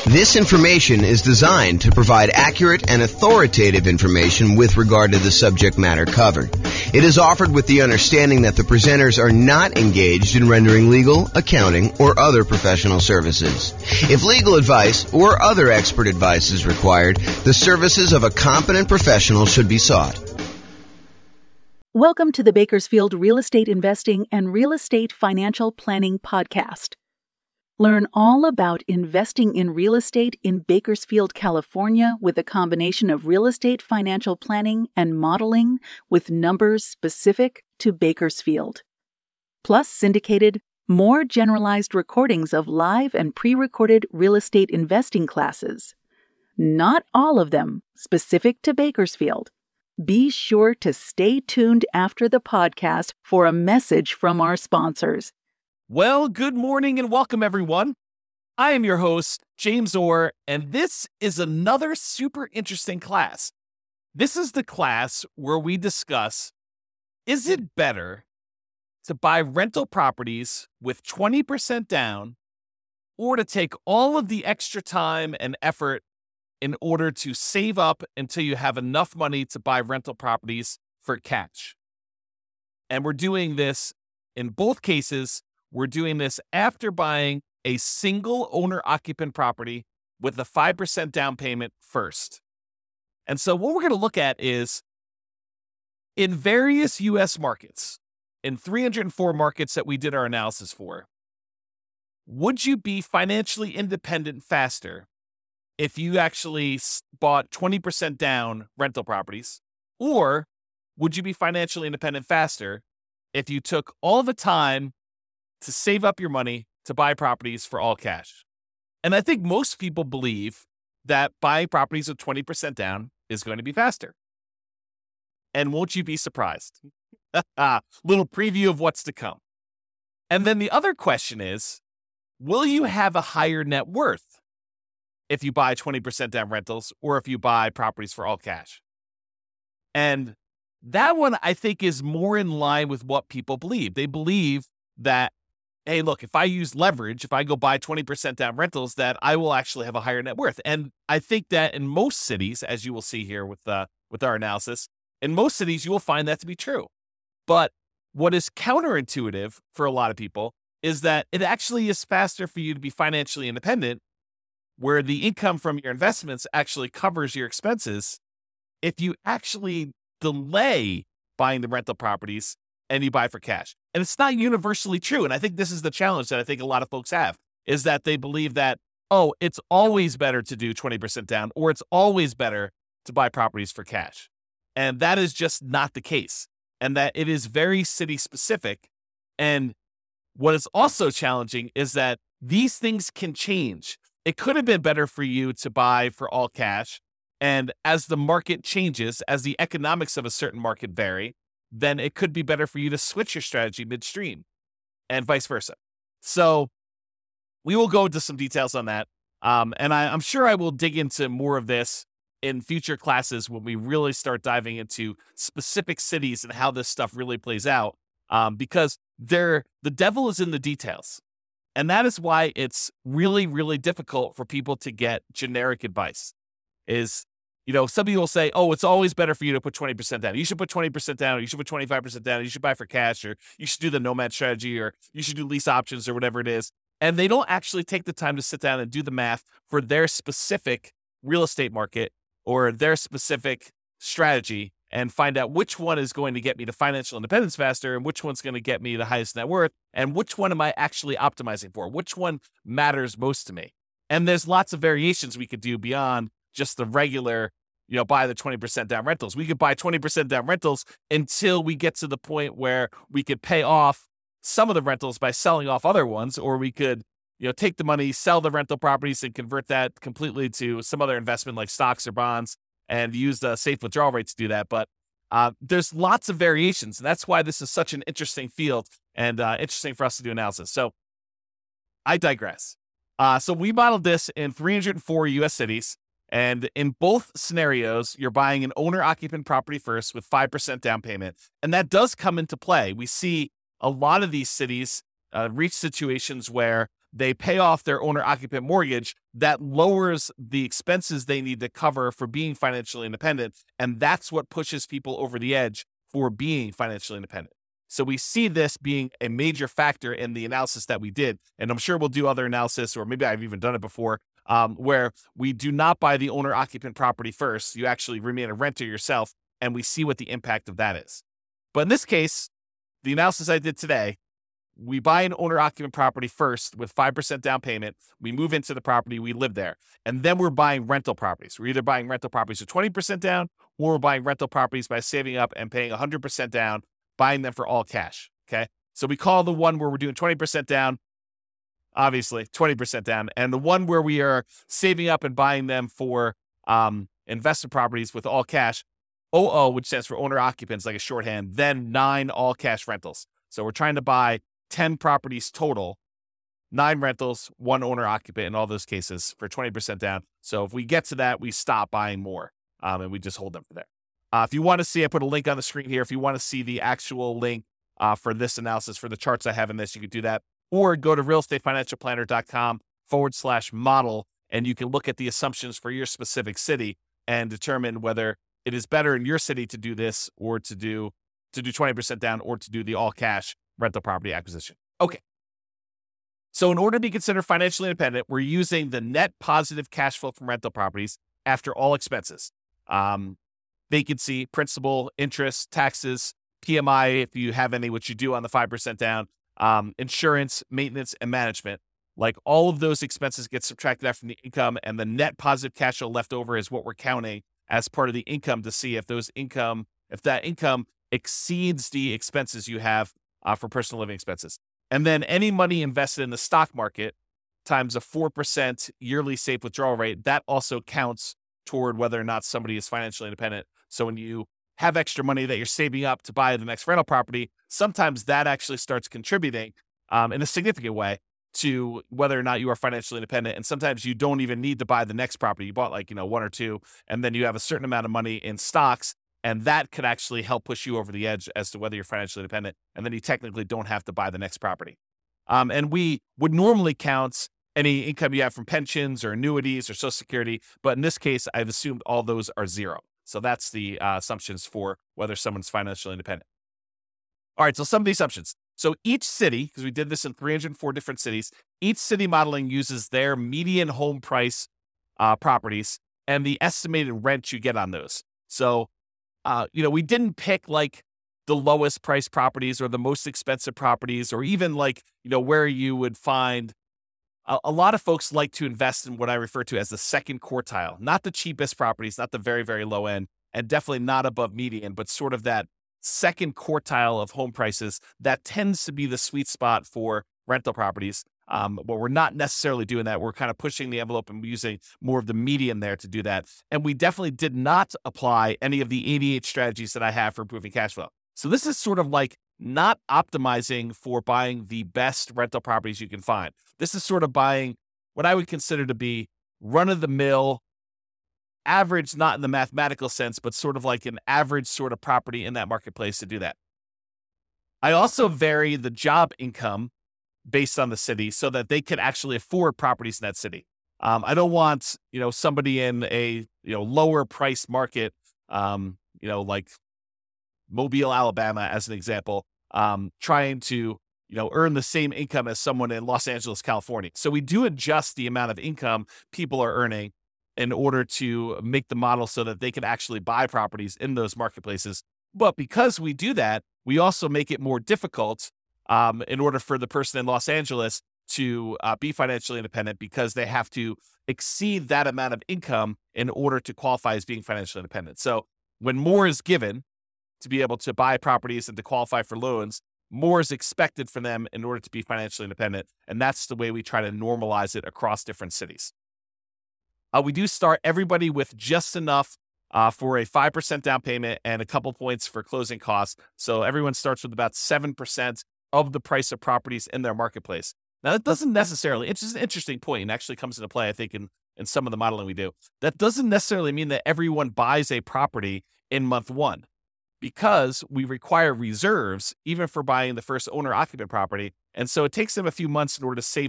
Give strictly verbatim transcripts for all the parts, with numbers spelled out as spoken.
This information is designed to provide accurate and authoritative information with regard to the subject matter covered. It is offered with the understanding that the presenters are not engaged in rendering legal, accounting, or other professional services. If legal advice or other expert advice is required, the services of a competent professional should be sought. Welcome to the Bakersfield Real Estate Investing and Real Estate Financial Planning Podcast. Learn all about investing in real estate in Bakersfield, California, with a combination of real estate financial planning and modeling with numbers specific to Bakersfield. Plus syndicated, more generalized recordings of live and pre-recorded real estate investing classes. Not all of them specific to Bakersfield. Be sure to stay tuned after the podcast for a message from our sponsors. Well, good morning and welcome, everyone. I am your host, James Orr, and this is another super interesting class. This is the class where we discuss, is it better to buy rental properties with twenty percent down or to take all of the extra time and effort in order to save up until you have enough money to buy rental properties for cash? And we're doing this in both cases. We're doing this after buying a single owner-occupant property with a five percent down payment first. And so what we're going to look at is, in various U S markets, in three hundred four markets that we did our analysis for, would you be financially independent faster if you actually bought twenty percent down rental properties? Or would you be financially independent faster if you took all the time to save up your money to buy properties for all cash? And I think most people believe that buying properties with twenty percent down is going to be faster. And won't you be surprised? Little preview of what's to come. And then the other question is, will you have a higher net worth if you buy twenty percent down rentals or if you buy properties for all cash? And that one, I think, is more in line with what people believe. They believe that, hey, look, if I use leverage, if I go buy twenty percent down rentals, that I will actually have a higher net worth. And I think that in most cities, as you will see here with uh, with our analysis, in most cities, you will find that to be true. But what is counterintuitive for a lot of people is that it actually is faster for you to be financially independent, where the income from your investments actually covers your expenses, if you actually delay buying the rental properties and you buy for cash. And it's not universally true. And I think this is the challenge that I think a lot of folks have, is that they believe that, oh, it's always better to do twenty percent down, or it's always better to buy properties for cash. And that is just not the case. And that it is very city specific. And what is also challenging is that these things can change. It could have been better for you to buy for all cash. And as the market changes, as the economics of a certain market vary, then it could be better for you to switch your strategy midstream and vice versa. So we will go into some details on that. Um, and I, I'm sure I will dig into more of this in future classes when we really start diving into specific cities and how this stuff really plays out. Um, because there, the devil is in the details. And that is why it's really, really difficult for people to get generic advice. Is You know, some people will say, oh, it's always better for you to put twenty percent down. You should put twenty percent down, or you should put twenty-five percent down, or you should buy for cash, or you should do the nomad strategy, or you should do lease options, or whatever it is. And they don't actually take the time to sit down and do the math for their specific real estate market or their specific strategy and find out which one is going to get me to financial independence faster and which one's going to get me the highest net worth and which one am I actually optimizing for? Which one matters most to me? And there's lots of variations we could do beyond just the regular, you know, buy the twenty percent down rentals. We could buy twenty percent down rentals until we get to the point where we could pay off some of the rentals by selling off other ones, or we could, you know, take the money, sell the rental properties and convert that completely to some other investment like stocks or bonds and use the safe withdrawal rate to do that. But uh, there's lots of variations. And that's why this is such an interesting field and uh, interesting for us to do analysis. So I digress. Uh, so we modeled this in three hundred four U S cities. And in both scenarios, you're buying an owner-occupant property first with five percent down payment. And that does come into play. We see a lot of these cities uh, reach situations where they pay off their owner-occupant mortgage, that lowers the expenses they need to cover for being financially independent, and that's what pushes people over the edge for being financially independent. So we see this being a major factor in the analysis that we did, and I'm sure we'll do other analysis, or maybe I've even done it before, um, where we do not buy the owner-occupant property first. You actually remain a renter yourself, and we see what the impact of that is. But in this case, the analysis I did today, we buy an owner-occupant property first with five percent down payment. We move into the property, we live there. And then we're buying rental properties. We're either buying rental properties with twenty percent down, or we're buying rental properties by saving up and paying one hundred percent down, buying them for all cash, okay? So we call the one where we're doing twenty percent down, obviously, twenty percent down. And the one where we are saving up and buying them for um, investment properties with all cash, O O, which stands for owner-occupants, like a shorthand, then nine all-cash rentals. So we're trying to buy ten properties total, nine rentals, one owner-occupant in all those cases for twenty percent down. So if we get to that, we stop buying more, um, and we just hold them for there. Uh, if you want to see, I put a link on the screen here. If you want to see the actual link uh, for this analysis, for the charts I have in this, you can do that. Or go to realestatefinancialplanner.com forward slash model, and you can look at the assumptions for your specific city and determine whether it is better in your city to do this or to do to do twenty percent down or to do the all-cash rental property acquisition. Okay. So in order to be considered financially independent, we're using the net positive cash flow from rental properties after all expenses. Um, vacancy, principal, interest, taxes, P M I, if you have any, which you do on the five percent down, um, insurance, maintenance, and management. Like all of those expenses get subtracted out from the income, and the net positive cash flow left over is what we're counting as part of the income to see if those income, if that income exceeds the expenses you have uh, for personal living expenses. And then any money invested in the stock market times a four percent yearly safe withdrawal rate, that also counts toward whether or not somebody is financially independent. So when you have extra money that you're saving up to buy the next rental property, sometimes that actually starts contributing um, in a significant way to whether or not you are financially independent. And sometimes you don't even need to buy the next property. You bought like, you know, one or two, and then you have a certain amount of money in stocks, and that could actually help push you over the edge as to whether you're financially independent. And then you technically don't have to buy the next property. Um, and we would normally count any income you have from pensions or annuities or Social Security. But in this case, I've assumed all those are zero. So that's the uh, assumptions for whether someone's financially independent. All right, so some of the assumptions. So each city, because we did this in three hundred four different cities, each city modeling uses their median home price uh, properties and the estimated rent you get on those. So, uh, you know, we didn't pick like the lowest price properties or the most expensive properties, or even like, you know, where you would find a, a lot of folks like to invest in what I refer to as the second quartile, not the cheapest properties, not the very, very low end, and definitely not above median, but sort of that second quartile of home prices. That tends to be the sweet spot for rental properties. Um, but we're not necessarily doing that. We're kind of pushing the envelope and using more of the median there to do that. And we definitely did not apply any of the eighty-eight strategies that I have for improving cash flow. So this is sort of like not optimizing for buying the best rental properties you can find. This is sort of buying what I would consider to be run-of-the-mill, average, not in the mathematical sense, but sort of like an average sort of property in that marketplace to do that. I also vary the job income based on the city so that they can actually afford properties in that city. Um, I don't want, you know, somebody in a, you know, lower price market, um, you know, like Mobile, Alabama, as an example, um, trying to, you know, earn the same income as someone in Los Angeles, California. So we do adjust the amount of income people are earning in order to make the model so that they can actually buy properties in those marketplaces. But because we do that, we also make it more difficult um, in order for the person in Los Angeles to uh, be financially independent, because they have to exceed that amount of income in order to qualify as being financially independent. So when more is given to be able to buy properties and to qualify for loans, more is expected from them in order to be financially independent. And that's the way we try to normalize it across different cities. Uh, we do start everybody with just enough uh, for a five percent down payment and a couple points for closing costs. So everyone starts with about seven percent of the price of properties in their marketplace. Now, that doesn't necessarily, it's just an interesting point and actually comes into play, I think, in, in some of the modeling we do. That doesn't necessarily mean that everyone buys a property in month one, because we require reserves even for buying the first owner-occupant property. And so it takes them a few months in order to save up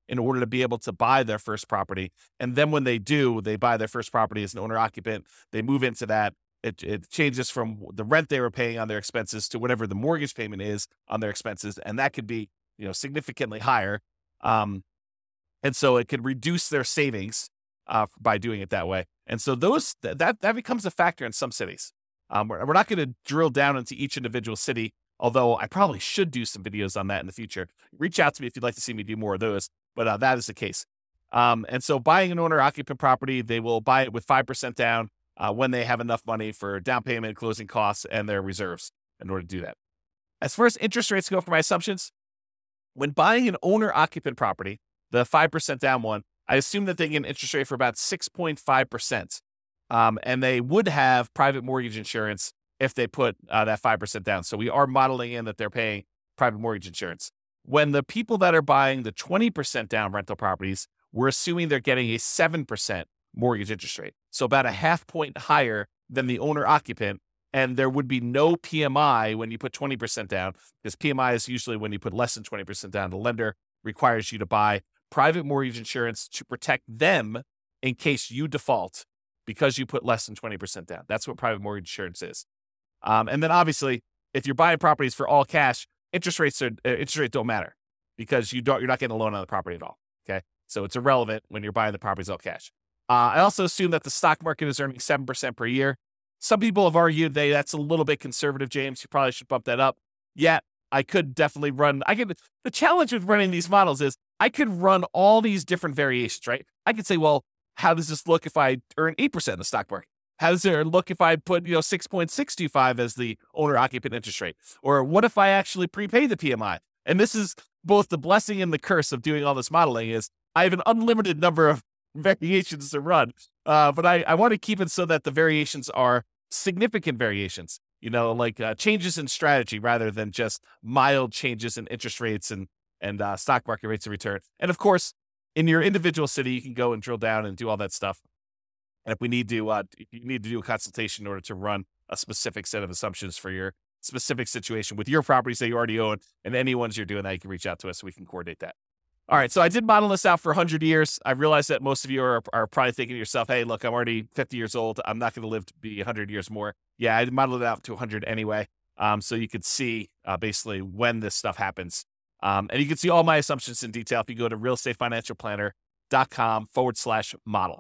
in order to be able to buy their first property. And then when they do, they buy their first property as an owner occupant, they move into that. It, it changes from the rent they were paying on their expenses to whatever the mortgage payment is on their expenses. And that could be, you know, significantly higher. Um, and so it could reduce their savings uh, by doing it that way. And so those that that becomes a factor in some cities. Um, we're, we're not going to drill down into each individual city, although I probably should do some videos on that in the future. Reach out to me if you'd like to see me do more of those, but uh, that is the case. Um, and so buying an owner-occupant property, they will buy it with five percent down uh, when they have enough money for down payment, closing costs, and their reserves in order to do that. As far as interest rates go for my assumptions, when buying an owner-occupant property, the five percent down one, I assume that they get an interest rate for about six point five percent. Um, and they would have private mortgage insurance if they put uh, that five percent down. So we are modeling in that they're paying private mortgage insurance. When the people that are buying the twenty percent down rental properties, we're assuming they're getting a seven percent mortgage interest rate. So about a half point higher than the owner occupant. And there would be no P M I when you put twenty percent down, because P M I is usually when you put less than twenty percent down. The lender requires you to buy private mortgage insurance to protect them in case you default because you put less than twenty percent down. That's what private mortgage insurance is. Um, and then obviously, if you're buying properties for all cash, interest rates are uh, interest rates don't matter because you don't you're not getting a loan on the property at all. Okay, so it's irrelevant when you're buying the properties all cash. Uh, I also assume that the stock market is earning seven percent per year. Some people have argued they that's a little bit conservative, James. You probably should bump that up. Yeah, I could definitely run. I could. The challenge with running these models is I could run all these different variations, right? I could say, well, how does this look if I earn eight percent in the stock market? How does it look if I put, you know, six point six two five as the owner-occupant interest rate? Or what if I actually prepay the P M I? And this is both the blessing and the curse of doing all this modeling is I have an unlimited number of variations to run. Uh, but I, I want to keep it so that the variations are significant variations, you know, like uh, changes in strategy rather than just mild changes in interest rates and, and uh, stock market rates of return. And of course, in your individual city, you can go and drill down and do all that stuff. And if we need to, uh, if you need to do a consultation in order to run a specific set of assumptions for your specific situation with your properties that you already own and any ones you're doing that, you can reach out to us so we can coordinate that. All right. So I did model this out for one hundred years. I realize that most of you are, are probably thinking to yourself, hey, look, I'm already fifty years old. I'm not going to live to be one hundred years more. Yeah, I modeled it out to one hundred anyway. Um, so you could see uh, basically when this stuff happens. Um, and you can see all my assumptions in detail if you go to realestateFinancialPlanner.com forward slash model.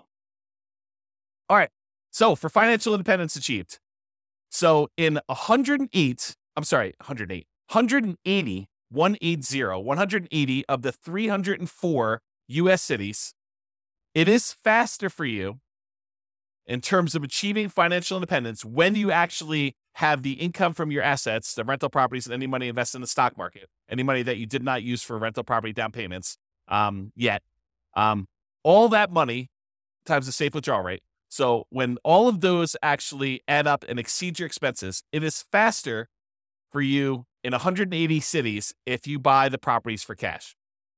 All right. So for financial independence achieved. So in one hundred eight, I'm sorry, one hundred eight, one hundred eighty, one eighty, one hundred eighty of the three hundred four U S cities, it is faster for you in terms of achieving financial independence when you actually have the income from your assets, the rental properties, and any money invested in the stock market, any money that you did not use for rental property down payments um, yet. Um, all that money times the safe withdrawal rate. So when all of those actually add up and exceed your expenses, it is faster for you in one hundred eighty cities if you buy the properties for cash.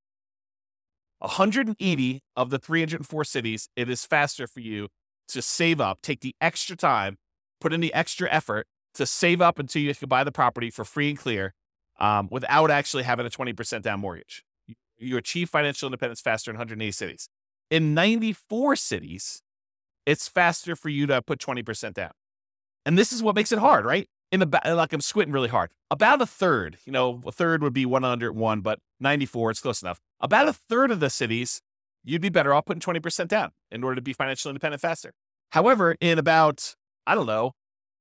one hundred eighty of the three hundred four cities, it is faster for you to save up, take the extra time, put in the extra effort to save up until you can buy the property for free and clear um, without actually having a twenty percent down mortgage. You, you achieve financial independence faster in one hundred eighty cities. In ninety-four cities, it's faster for you to put twenty percent down. And this is what makes it hard, right? In the like I'm squinting really hard. About a third, you know, a third would be one hundred one, but ninety-four, it's close enough. About a third of the cities, you'd be better off putting twenty percent down in order to be financially independent faster. However, in about, I don't know,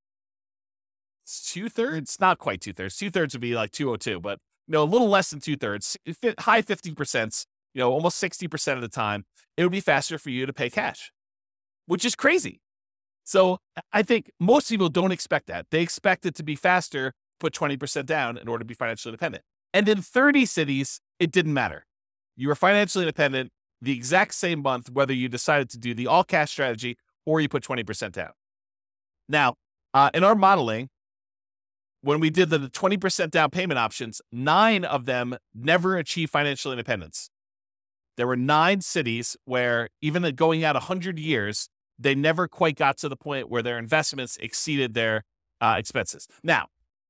two thirds, not quite two thirds. Two thirds would be like two oh two, but you know, a little less than two thirds, high fifty percent, you know, almost sixty percent of the time, it would be faster for you to pay cash, which is crazy. So I think most people don't expect that. They expect it to be faster, put twenty percent down in order to be financially independent. And in thirty cities, it didn't matter. You were financially independent the exact same month, whether you decided to do the all cash strategy or you put twenty percent down. Now, uh, in our modeling, when we did the twenty percent down payment options, nine of them never achieved financial independence. There were nine cities where even going out one hundred years, they never quite got to the point where their investments exceeded their uh, expenses. Now,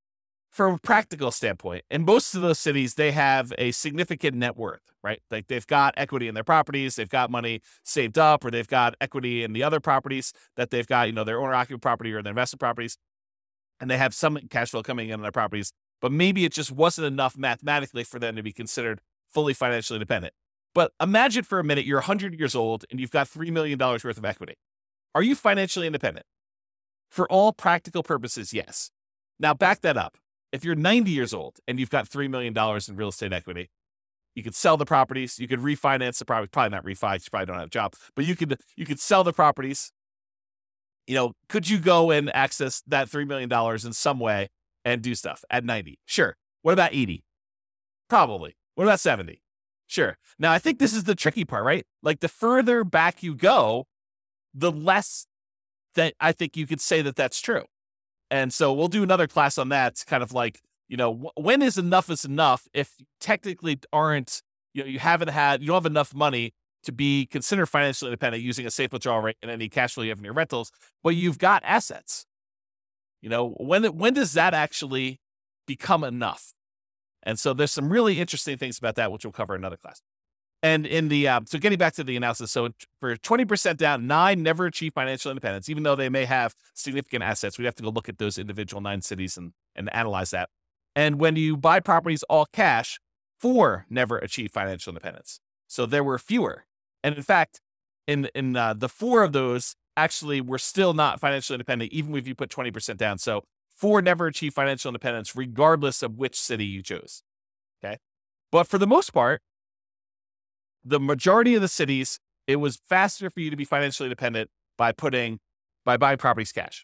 from a practical standpoint, in most of those cities, they have a significant net worth, right? Like they've got equity in their properties, they've got money saved up, or they've got equity in the other properties that they've got, you know, their owner-occupied property or their investment properties, and they have some cash flow coming in on their properties, but maybe it just wasn't enough mathematically for them to be considered fully financially independent. But imagine for a minute, you're one hundred years old and you've got three million dollars worth of equity. Are you financially independent? For all practical purposes, yes. Now back that up. If you're ninety years old and you've got three million dollars in real estate equity, you could sell the properties, you could refinance the property, probably not refi, you probably don't have a job, but you could you could sell the properties. You know, could you go and access that three million dollars in some way and do stuff at ninety? Sure. What about eighty? Probably. What about seventy? Sure. Now, I think this is the tricky part, right? Like the further back you go, the less that I think you could say that that's true. And so we'll do another class on that. It's kind of like, you know, when is enough is enough if you technically aren't, you know, you haven't had, you don't have enough money to be considered financially independent using a safe withdrawal rate and any cash flow you have in your rentals, but you've got assets. You know, when when does that actually become enough? And so there's some really interesting things about that, which we'll cover in another class. And in the, uh, so getting back to the analysis, so for twenty percent down, nine never achieve financial independence, even though they may have significant assets. We'd have to go look at those individual nine cities and, and analyze that. And when you buy properties all cash, four never achieve financial independence. So there were fewer. And in fact, in, in uh, the four of those actually were still not financially independent, even if you put twenty percent down. So four never achieve financial independence, regardless of which city you chose. Okay. But for the most part, the majority of the cities, it was faster for you to be financially independent by putting, by buying properties cash.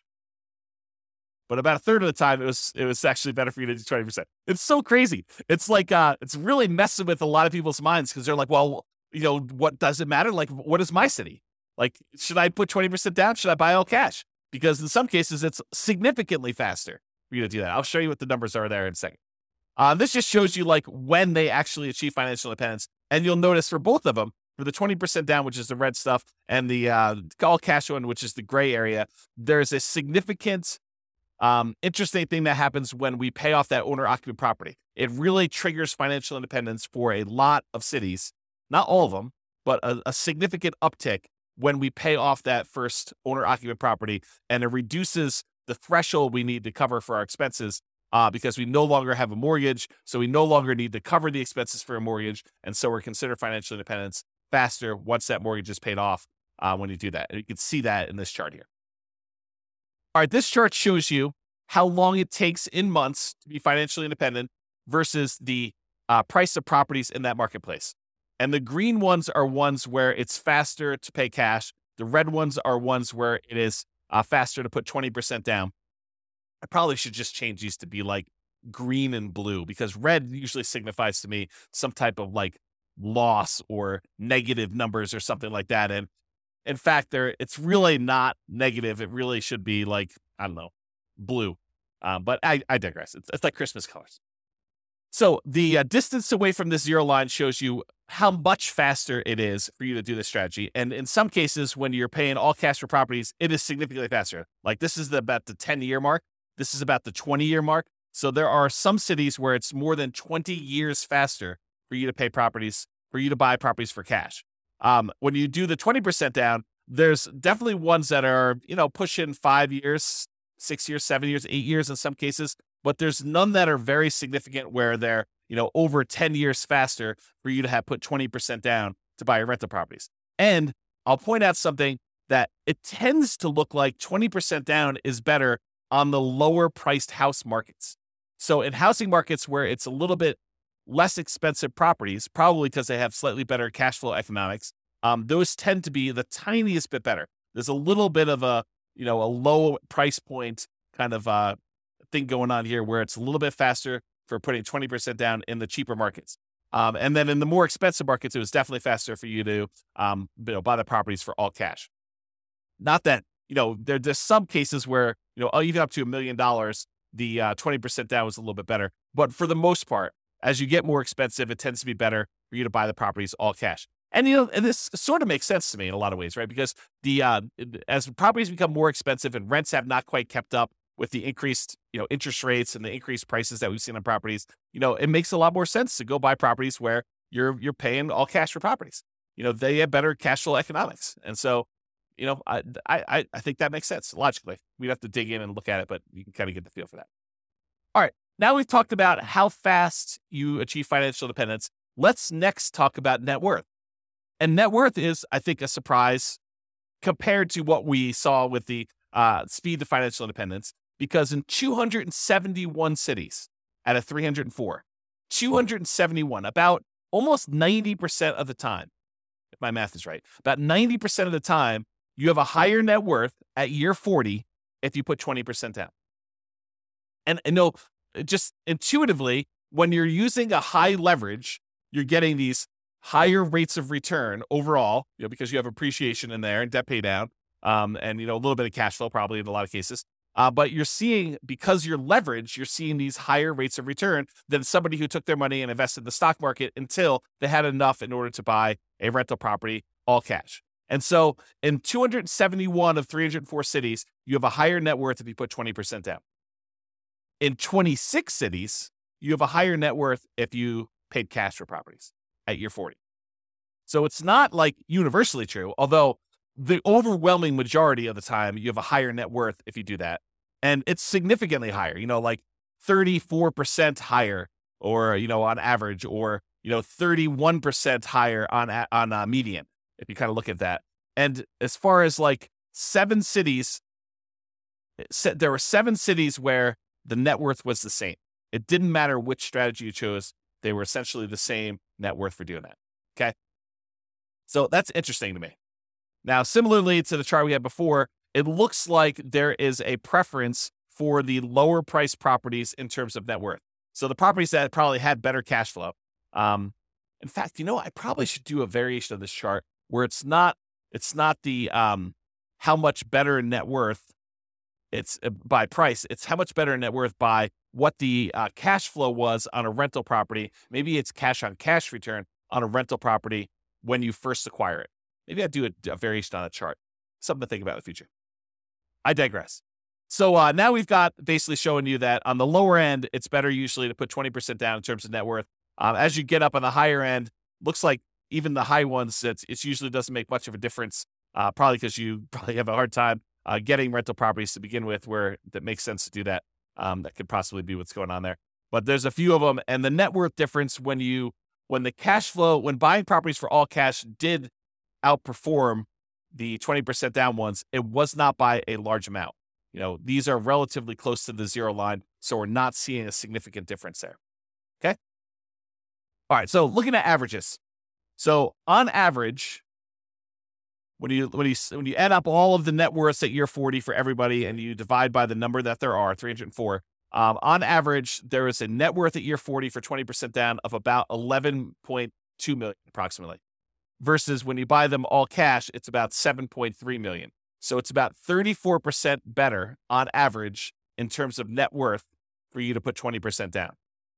But about a third of the time, it was it was actually better for you to do twenty percent. It's so crazy. It's like, uh, it's really messing with a lot of people's minds because they're like, well, you know, what does it matter? Like, what is my city? Like, should I put twenty percent down? Should I buy all cash? Because in some cases, it's significantly faster for you to do that. I'll show you what the numbers are there in a second. Uh, this just shows you like when they actually achieve financial independence. And you'll notice for both of them, for the twenty percent down, which is the red stuff, and the uh, all cash one, which is the gray area, there's a significant, um, interesting thing that happens when we pay off that owner-occupied property. It really triggers financial independence for a lot of cities, not all of them, but a, a significant uptick when we pay off that first owner-occupied property, and it reduces the threshold we need to cover for our expenses. Uh, because we no longer have a mortgage, so we no longer need to cover the expenses for a mortgage, and so we're considered financial independence faster once that mortgage is paid off uh, when you do that. And you can see that in this chart here. All right, this chart shows you how long it takes in months to be financially independent versus the uh, price of properties in that marketplace. And the green ones are ones where it's faster to pay cash. The red ones are ones where it is uh, faster to put twenty percent down. I probably should just change these to be like green and blue because red usually signifies to me some type of like loss or negative numbers or something like that. And in fact, there it's really not negative. It really should be like, I don't know, blue. Um, but I, I digress. It's, it's like Christmas colors. So the uh, distance away from the zero line shows you how much faster it is for you to do this strategy. And in some cases, when you're paying all cash for properties, it is significantly faster. Like this is the, about the ten year mark. This is about the twenty year mark. So there are some cities where it's more than twenty years faster for you to pay properties, for you to buy properties for cash. Um, when you do the twenty percent down, there's definitely ones that are, you know, pushing five years, six years, seven years, eight years in some cases, but there's none that are very significant where they're, you know, over ten years faster for you to have put twenty percent down to buy your rental properties. And I'll point out something that it tends to look like twenty percent down is better on the lower priced house markets. So in housing markets where it's a little bit less expensive properties, probably because they have slightly better cash flow economics, um, those tend to be the tiniest bit better. There's a little bit of a, you know, a low price point kind of uh, thing going on here where it's a little bit faster for putting twenty percent down in the cheaper markets. Um, and then in the more expensive markets, it was definitely faster for you to um, you know, buy the properties for all cash. Not that, you know, there, there's some cases where, you know, even up to a million dollars, the uh, twenty percent down was a little bit better. But for the most part, as you get more expensive, it tends to be better for you to buy the properties all cash. And, you know, and this sort of makes sense to me in a lot of ways, right? Because the uh, as properties become more expensive and rents have not quite kept up with the increased, you know, interest rates and the increased prices that we've seen on properties, you know, it makes a lot more sense to go buy properties where you're you're paying all cash for properties. You know, they have better cash flow economics. And so, you know, I I I think that makes sense logically. We'd have to dig in and look at it, but you can kind of get the feel for that. All right. Now we've talked about how fast you achieve financial independence. Let's next talk about net worth. And net worth is, I think, a surprise compared to what we saw with the uh, speed to financial independence, because in two hundred seventy-one cities out of three hundred four, two hundred seventy-one, about almost ninety percent of the time, if my math is right, about ninety percent of the time, you have a higher net worth at year forty if you put twenty percent down. And, and no, just intuitively, when you're using a high leverage, you're getting these higher rates of return overall, you know, because you have appreciation in there and debt pay down, um, and, you know, a little bit of cash flow probably in a lot of cases. Uh, but you're seeing, because you're leveraged, you're seeing these higher rates of return than somebody who took their money and invested in the stock market until they had enough in order to buy a rental property all cash. And so in two hundred seventy-one of three hundred four cities, you have a higher net worth if you put twenty percent down. In twenty-six cities, you have a higher net worth if you paid cash for properties at year forty. So it's not like universally true, although the overwhelming majority of the time, you have a higher net worth if you do that. And it's significantly higher, you know, like thirty-four percent higher, or, you know, on average, or, you know, thirty-one percent higher on, on uh, median, if you kind of look at that. And as far as like seven cities, there were seven cities where the net worth was the same. It didn't matter which strategy you chose. They were essentially the same net worth for doing that. Okay. So that's interesting to me. Now, similarly to the chart we had before, it looks like there is a preference for the lower price properties in terms of net worth. So the properties that probably had better cash flow. Um, in fact, you know, I probably should do a variation of this chart where it's not, it's not the, um, how much better net worth it's uh, by price. It's how much better net worth by what the uh, cash flow was on a rental property. Maybe it's cash on cash return on a rental property when you first acquire it. Maybe I'd do a, a variation on a chart. Something to think about in the future. I digress. So uh, now we've got basically showing you that on the lower end, it's better usually to put twenty percent down in terms of net worth. Um, as you get up on the higher end, looks like even the high ones, it's, it usually doesn't make much of a difference, uh, probably because you probably have a hard time uh, getting rental properties to begin with where that makes sense to do that. Um, that could possibly be what's going on there. But there's a few of them. And the net worth difference when you, when the cash flow, when buying properties for all cash did outperform the twenty percent down ones, it was not by a large amount. You know, these are relatively close to the zero line, so we're not seeing a significant difference there. Okay? All right, so looking at averages. So on average, when you when you when you add up all of the net worths at year forty for everybody and you divide by the number that there are, three hundred four, um, on average, there is a net worth at year forty for twenty percent down of about eleven point two million approximately. Versus when you buy them all cash, it's about seven point three million. So it's about thirty-four percent better on average in terms of net worth for you to put twenty percent down.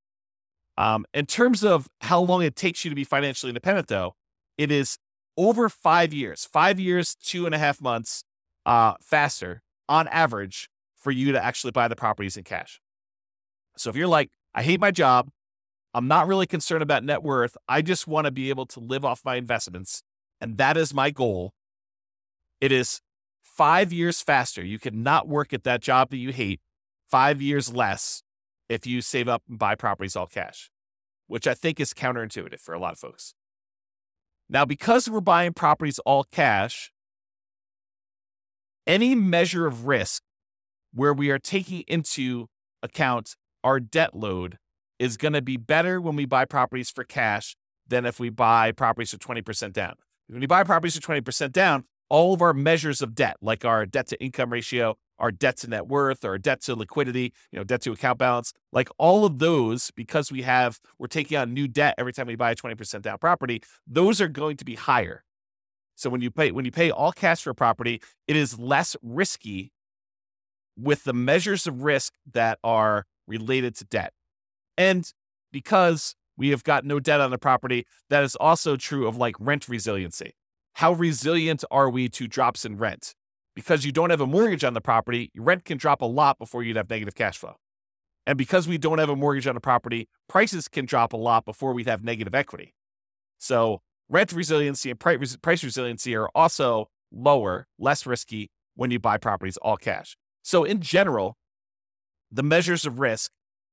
Um, in terms of how long it takes you to be financially independent, though, it is over five years, five years, two and a half months uh, faster on average for you to actually buy the properties in cash. So if you're like, I hate my job, I'm not really concerned about net worth. I just want to be able to live off my investments. And that is my goal. It is five years faster. You could not work at that job that you hate five years less if you save up and buy properties all cash, which I think is counterintuitive for a lot of folks. Now, because we're buying properties all cash, any measure of risk where we are taking into account our debt load is going to be better when we buy properties for cash than if we buy properties for twenty percent down. When you buy properties for twenty percent down, all of our measures of debt, like our debt to income ratio, our debt to net worth, or debt to liquidity, you know, debt to account balance, like all of those, because we have, we're taking on new debt every time we buy a twenty percent down property, those are going to be higher. So when you pay, when you pay all cash for a property, it is less risky with the measures of risk that are related to debt. And because we have got no debt on the property, that is also true of like rent resiliency. How resilient are we to drops in rent? because you don't have a mortgage on the property, your rent can drop a lot before you'd have negative cash flow. And because we don't have a mortgage on the property, prices can drop a lot before we'd have negative equity. So rent resiliency and price resiliency are also lower, less risky when you buy properties all cash. So in general, the measures of risk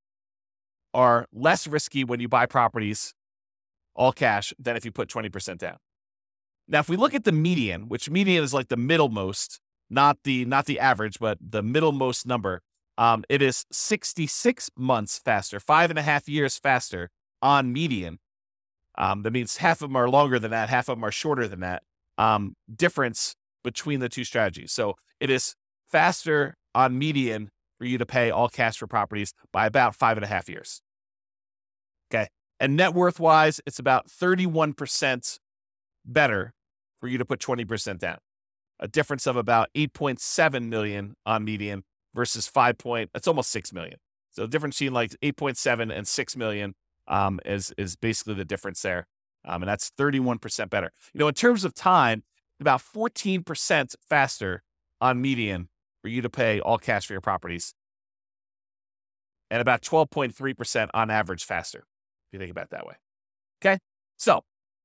are less risky when you buy properties all cash than if you put twenty percent down. Now, if we look at the median, which median is like the middlemost, not the not the average, but the middlemost number, um, it is sixty-six months faster, five and a half years faster on median. Um, that means half of them are longer than that, half of them are shorter than that. Um, difference between the two strategies. So it is faster on median for you to pay all cash for properties by about five and a half years. Okay. And net worth wise, it's about thirty-one percent better for you to put twenty percent down. A difference of about eight point seven million on median versus five point, it's almost six million. So the difference between like eight point seven and six million um, is, is basically the difference there. Um, and that's thirty-one percent better. You know, in terms of time, about fourteen percent faster on median for you to pay all cash for your properties. And about twelve point three percent on average faster, if you think about it that way. Okay. So,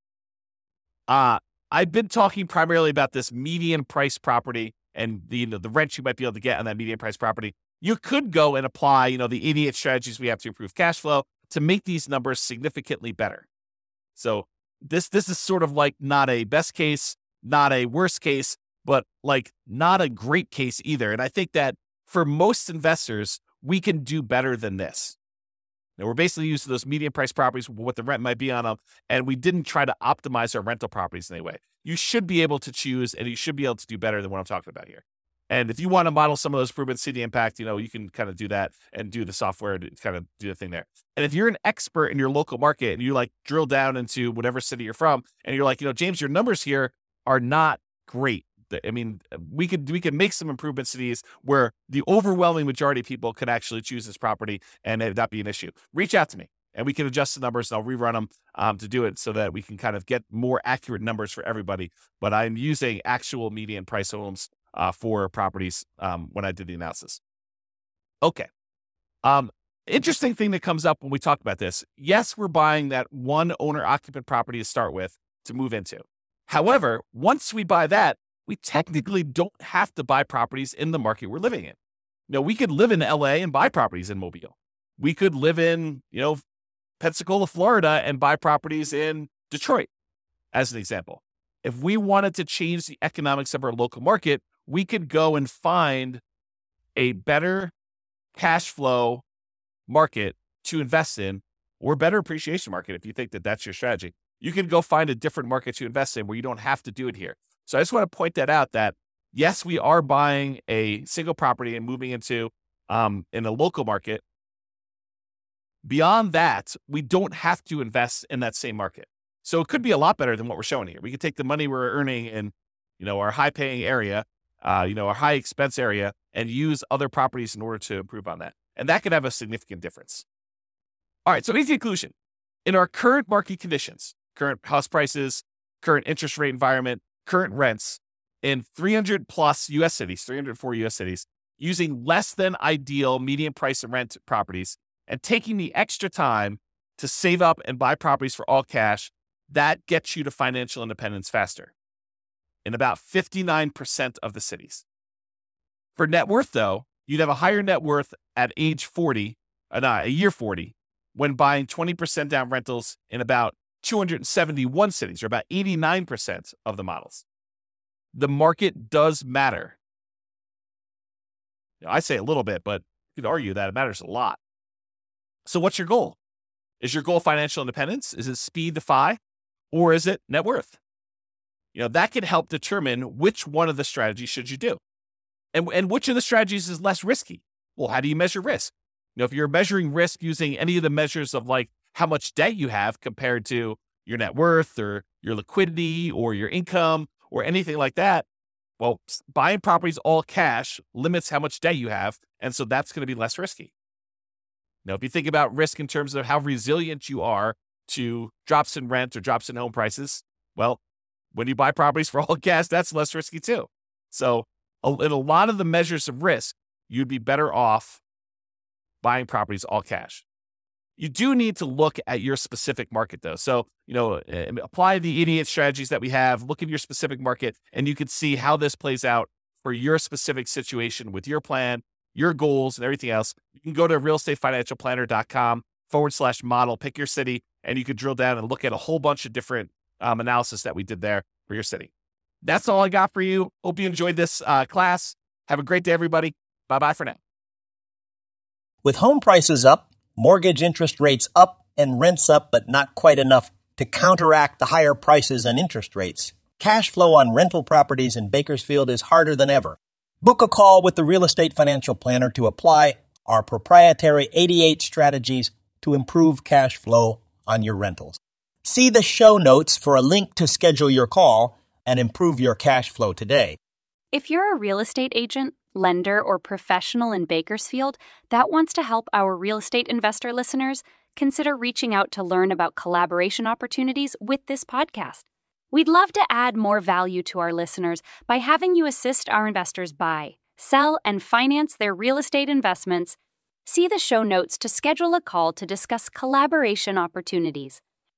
uh, I've been talking primarily about this median price property and the, you know, the rent you might be able to get on that median price property. You could go and apply, you know, the eighty-eight strategies we have to improve cash flow to make these numbers significantly better. So this, this is sort of like not a best case, not a worst case, but like not a great case either. And I think that for most investors, we can do better than this. Now, we're basically using those median price properties, what the rent might be on them, and we didn't try to optimize our rental properties in any way. You should be able to choose, and you should be able to do better than what I'm talking about here. And if you want to model some of those improvements, see the impact, you know, you can kind of do that and do the software to kind of do the thing there. And if you're an expert in your local market and you like drill down into whatever city you're from, and you're like, you know, James, your numbers here are not great. I mean, we could we could make some improvements to these where the overwhelming majority of people could actually choose this property and it not be an issue. Reach out to me and we can adjust the numbers and I'll rerun them um, to do it so that we can kind of get more accurate numbers for everybody. But I'm using actual median price homes uh, for properties um, when I did the analysis. Okay. Um, interesting thing that comes up when we talk about this. Yes, we're buying that one owner occupant property to start with to move into. However, once we buy that, we technically don't have to buy properties in the market we're living in. You know, we could live in L A and buy properties in Mobile. We could live in, you know, Pensacola, Florida and buy properties in Detroit, as an example. If we wanted to change the economics of our local market, we could go and find a better cash flow market to invest in or better appreciation market if you think that that's your strategy. You can go find a different market to invest in where you don't have to do it here. So I just want to point that out that, yes, we are buying a single property and moving into um, in a local market. Beyond that, we don't have to invest in that same market. So it could be a lot better than what we're showing here. We could take the money we're earning in, you know, our high paying area, uh, you know, our high expense area and use other properties in order to improve on that. And that could have a significant difference. All right. So here's the conclusion. In our current market conditions, current house prices, current interest rate environment, current rents in three hundred plus U S cities, three hundred four U S cities, using less than ideal median price and rent properties and taking the extra time to save up and buy properties for all cash, that gets you to financial independence faster in about fifty-nine percent of the cities. For net worth, though, you'd have a higher net worth at age forty, uh, not a year forty, when buying twenty percent down rentals in about two hundred seventy-one cities, or about eighty-nine percent of the models. The market does matter. Now, I say a little bit, but you could argue that it matters a lot. So what's your goal? Is your goal financial independence? Is it speed to F I? Or is it net worth? You know, that can help determine which one of the strategies should you do. And, and which of the strategies is less risky? Well, how do you measure risk? You know, if you're measuring risk using any of the measures of like how much debt you have compared to your net worth or your liquidity or your income or anything like that, well, buying properties all cash limits how much debt you have. And so that's going to be less risky. Now, if you think about risk in terms of how resilient you are to drops in rent or drops in home prices, well, when you buy properties for all cash, that's less risky too. So a- in a lot of the measures of risk, you'd be better off buying properties all cash. You do need to look at your specific market, though. So, you know, uh, apply the eighty-eight strategies that we have, look at your specific market, and you can see how this plays out for your specific situation with your plan, your goals, and everything else. You can go to realestatefinancialplanner.com forward slash model, pick your city, and you can drill down and look at a whole bunch of different um, analysis that we did there for your city. That's all I got for you. Hope you enjoyed this uh, class. Have a great day, everybody. Bye-bye for now. With home prices up, mortgage interest rates up, and rents up, but not quite enough to counteract the higher prices and interest rates, cash flow on rental properties in Bakersfield is harder than ever. Book a call with the Real Estate Financial Planner to apply our proprietary eighty-eight strategies to improve cash flow on your rentals. See the show notes for a link to schedule your call and improve your cash flow today. If you're a real estate agent, lender, or professional in Bakersfield that wants to help our real estate investor listeners, consider reaching out to learn about collaboration opportunities with this podcast. We'd love to add more value to our listeners by having you assist our investors buy, sell, and finance their real estate investments. See the show notes to schedule a call to discuss collaboration opportunities.